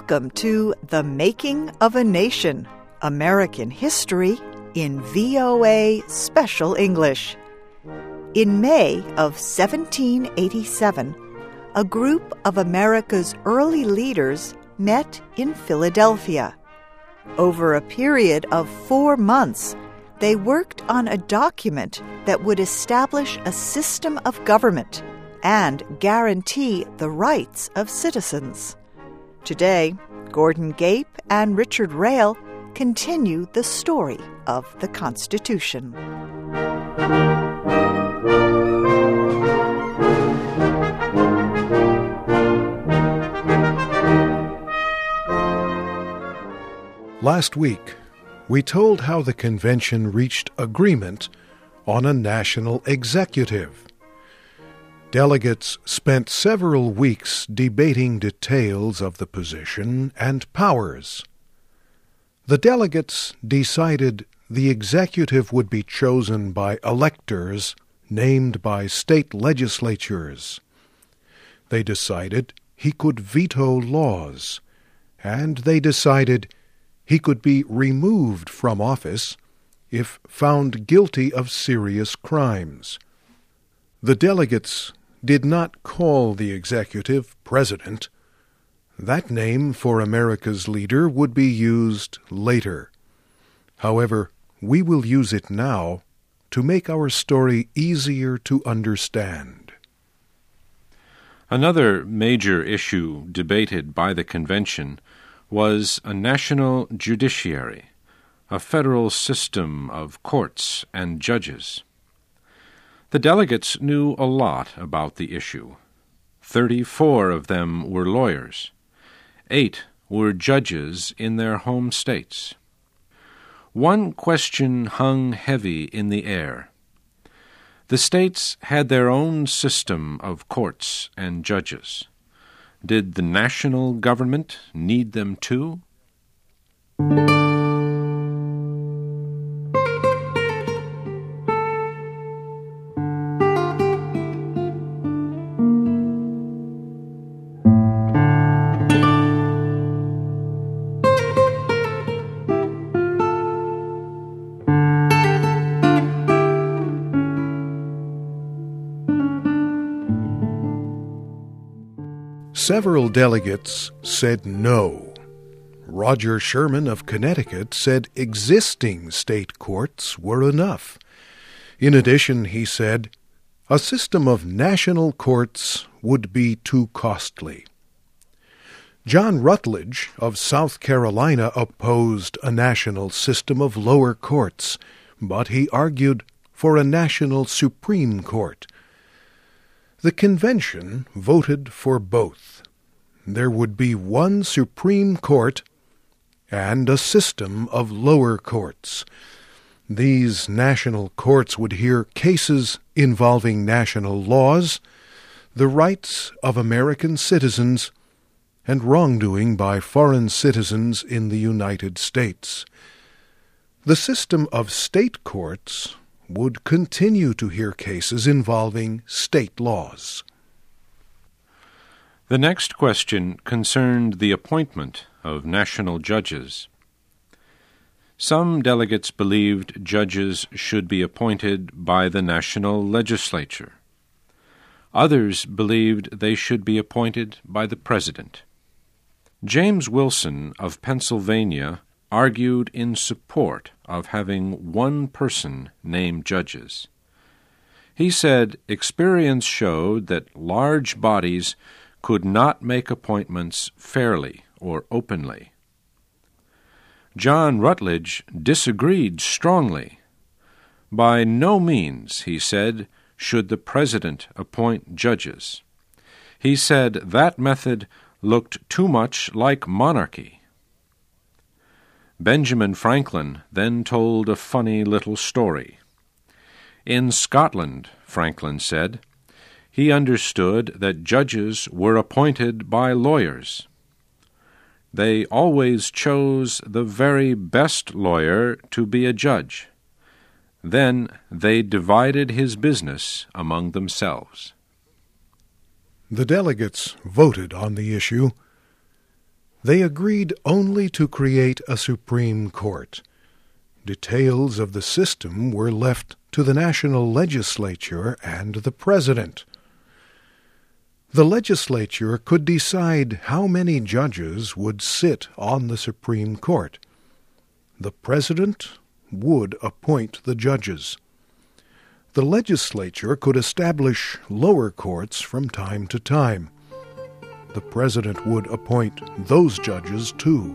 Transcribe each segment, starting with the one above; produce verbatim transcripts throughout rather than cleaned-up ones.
Welcome to The Making of a Nation, American History in V O A Special English. In May of seventeen eighty-seven, a group of America's early leaders met in Philadelphia. Over a period of four months, they worked on a document that would establish a system of government and guarantee the rights of citizens. Today, Gordon Gape and Richard Rael continue the story of the Constitution. Last week, we told how the convention reached agreement on a national executive. Delegates spent several weeks debating details of the position and powers. The delegates decided the executive would be chosen by electors named by state legislatures. They decided he could veto laws, and they decided he could be removed from office if found guilty of serious crimes. The delegates did not call the executive president. That name for America's leader would be used later. However, we will use it now to make our story easier to understand. Another major issue debated by the convention was a national judiciary, a federal system of courts and judges. The delegates knew a lot about the issue. Thirty-four of them were lawyers. Eight were judges in their home states. One question hung heavy in the air. The states had their own system of courts and judges. Did the national government need them too? Several delegates said no. Roger Sherman of Connecticut said existing state courts were enough. In addition, he said, a system of national courts would be too costly. John Rutledge of South Carolina opposed a national system of lower courts, but he argued for a national Supreme Court. The convention voted for both. There would be one Supreme Court and a system of lower courts. These national courts would hear cases involving national laws, the rights of American citizens, and wrongdoing by foreign citizens in the United States. The system of state courts would continue to hear cases involving state laws. The next question concerned the appointment of national judges. Some delegates believed judges should be appointed by the national legislature. Others believed they should be appointed by the president. James Wilson of Pennsylvania argued in support of having one person name judges. He said experience showed that large bodies could not make appointments fairly or openly. John Rutledge disagreed strongly. By no means, he said, should the president appoint judges. He said that method looked too much like monarchy. Benjamin Franklin then told a funny little story. In Scotland, Franklin said, he understood that judges were appointed by lawyers. They always chose the very best lawyer to be a judge. Then they divided his business among themselves. The delegates voted on the issue. They agreed only to create a Supreme Court. Details of the system were left to the national legislature and the president. The legislature could decide how many judges would sit on the Supreme Court. The president would appoint the judges. The legislature could establish lower courts from time to time. The president would appoint those judges too.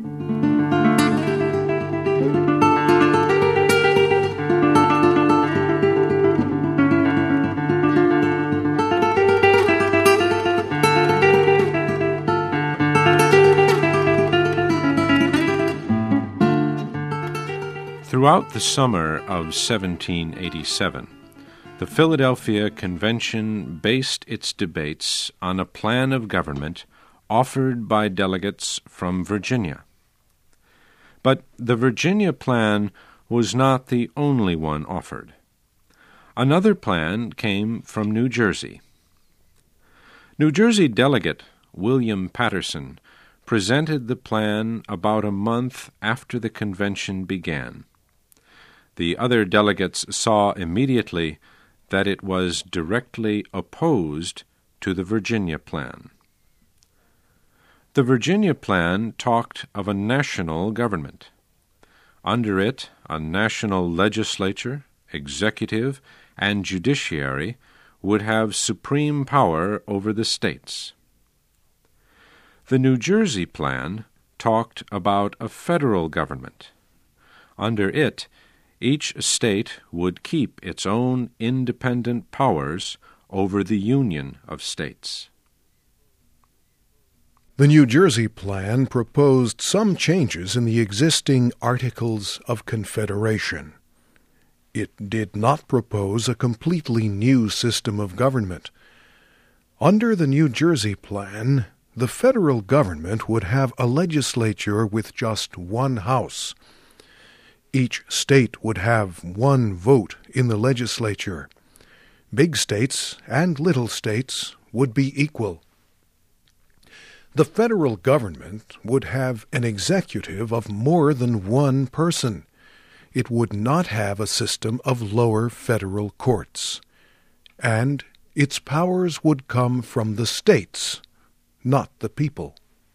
Throughout the summer of seventeen eighty-seven, the Philadelphia Convention based its debates on a plan of government offered by delegates from Virginia. But the Virginia plan was not the only one offered. Another plan came from New Jersey. New Jersey delegate William Patterson presented the plan about a month after the convention began. The other delegates saw immediately that it was directly opposed to the Virginia plan. The Virginia plan talked of a national government. Under it, a national legislature, executive, and judiciary would have supreme power over the states. The New Jersey plan talked about a federal government. Under it, each state would keep its own independent powers over the union of states. The New Jersey plan proposed some changes in the existing Articles of Confederation. It did not propose a completely new system of government. Under the New Jersey plan, the federal government would have a legislature with just one house. Each state would have one vote in the legislature. Big states and little states would be equal. The federal government would have an executive of more than one person. It would not have a system of lower federal courts. And its powers would come from the states, not the people.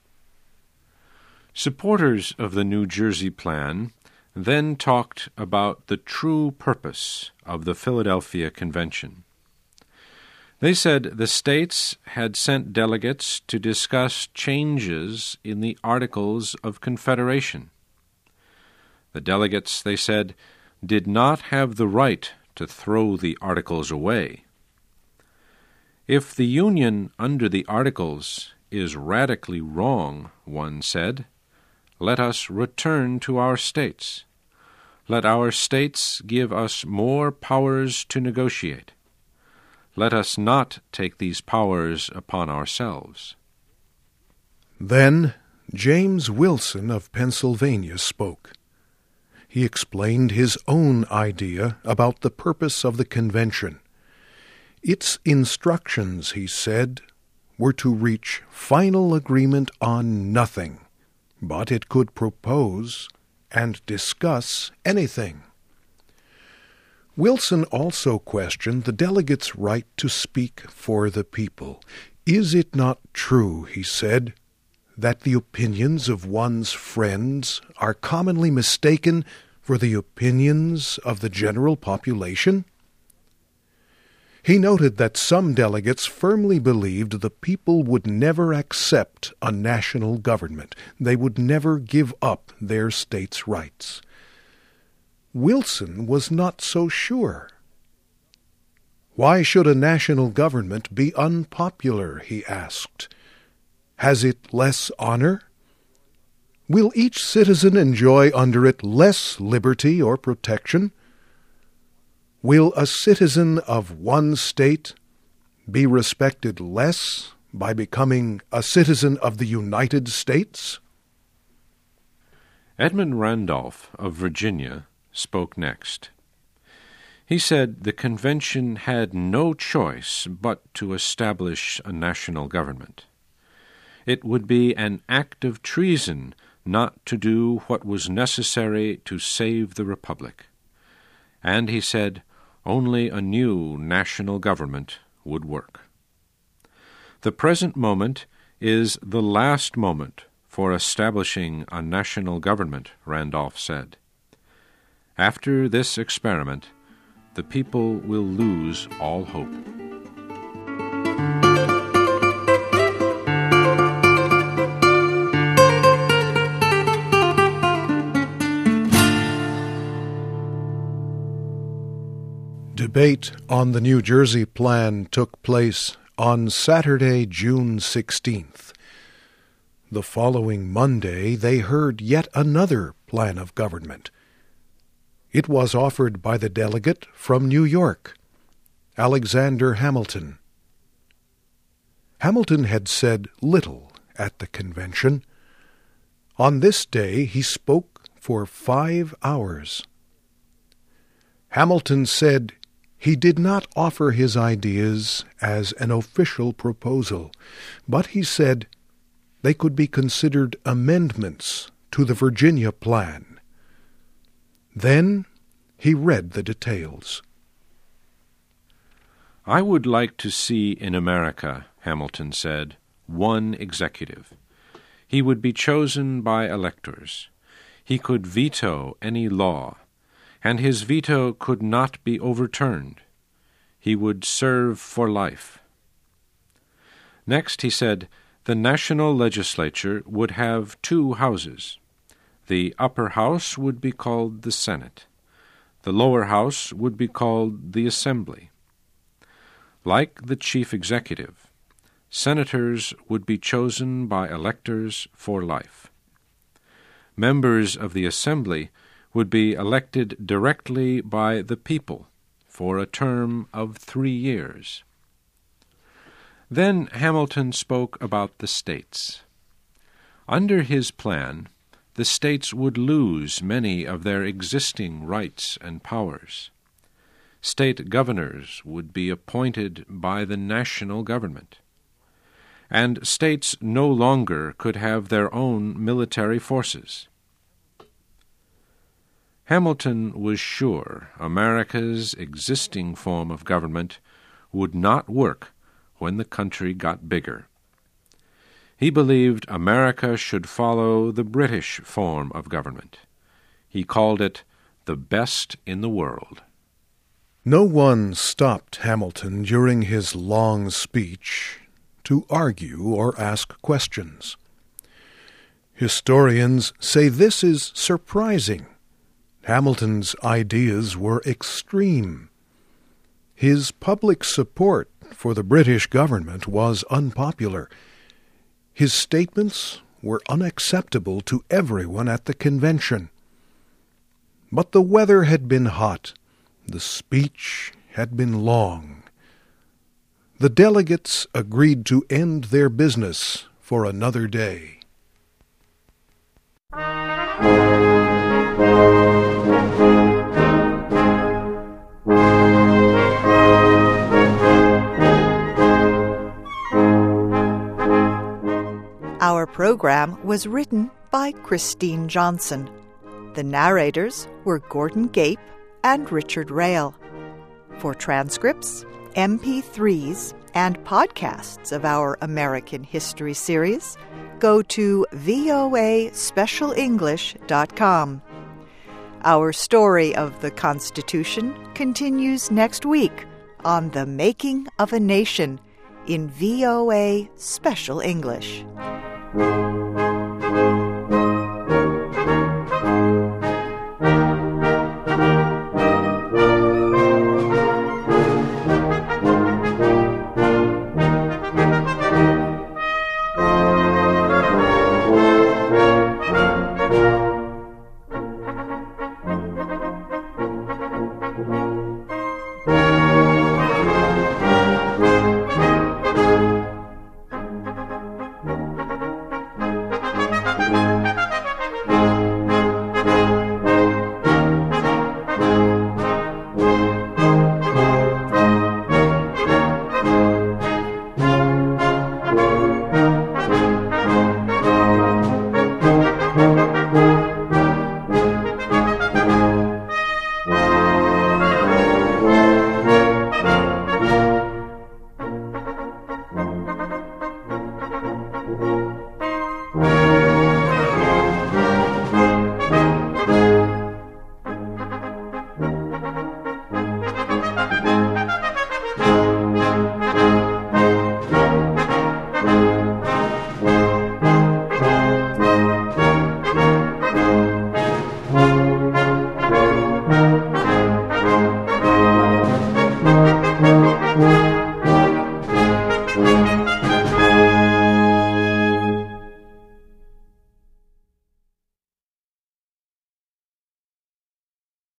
Supporters of the New Jersey plan then talked about the true purpose of the Philadelphia Convention. They said the states had sent delegates to discuss changes in the Articles of Confederation. The delegates, they said, did not have the right to throw the Articles away. If the Union under the Articles is radically wrong, one said, let us return to our states. Let our states give us more powers to negotiate. Let us not take these powers upon ourselves. Then James Wilson of Pennsylvania spoke. He explained his own idea about the purpose of the convention. Its instructions, he said, were to reach final agreement on nothing, but it could propose and discuss anything. Wilson also questioned the delegates' right to speak for the people. Is it not true, he said, that the opinions of one's friends are commonly mistaken for the opinions of the general population? He noted that some delegates firmly believed the people would never accept a national government. They would never give up their states' rights. Wilson was not so sure. Why should a national government be unpopular, he asked. Has it less honor? Will each citizen enjoy under it less liberty or protection? Will a citizen of one state be respected less by becoming a citizen of the United States? Edmund Randolph of Virginia spoke next. He said the convention had no choice but to establish a national government. It would be an act of treason not to do what was necessary to save the Republic. And he said only a new national government would work. The present moment is the last moment for establishing a national government, Randolph said. After this experiment, the people will lose all hope. Debate on the New Jersey Plan took place on Saturday, June sixteenth. The following Monday, they heard yet another plan of government. It was offered by the delegate from New York, Alexander Hamilton. Hamilton had said little at the convention. On this day, he spoke for five hours. Hamilton said he did not offer his ideas as an official proposal, but he said they could be considered amendments to the Virginia Plan. Then he read the details. I would like to see in America, Hamilton said, one executive. He would be chosen by electors. He could veto any law, and his veto could not be overturned. He would serve for life. Next, he said, the national legislature would have two houses. The upper house would be called the Senate. The lower house would be called the Assembly. Like the chief executive, senators would be chosen by electors for life. Members of the Assembly would be elected directly by the people for a term of three years. Then Hamilton spoke about the states. Under his plan, the states would lose many of their existing rights and powers. State governors would be appointed by the national government, and states no longer could have their own military forces. Hamilton was sure America's existing form of government would not work when the country got bigger. He believed America should follow the British form of government. He called it the best in the world. No one stopped Hamilton during his long speech to argue or ask questions. Historians say this is surprising. Hamilton's ideas were extreme. His public support for the British government was unpopular. His statements were unacceptable to everyone at the convention. But the weather had been hot. The speech had been long. The delegates agreed to end their business for another day. Our program was written by Christine Johnson. The narrators were Gordon Gape and Richard Rail. For transcripts, M P threes, and podcasts of our American History series, go to V O A special english dot com. Our story of the Constitution continues next week on The Making of a Nation in V O A Special English.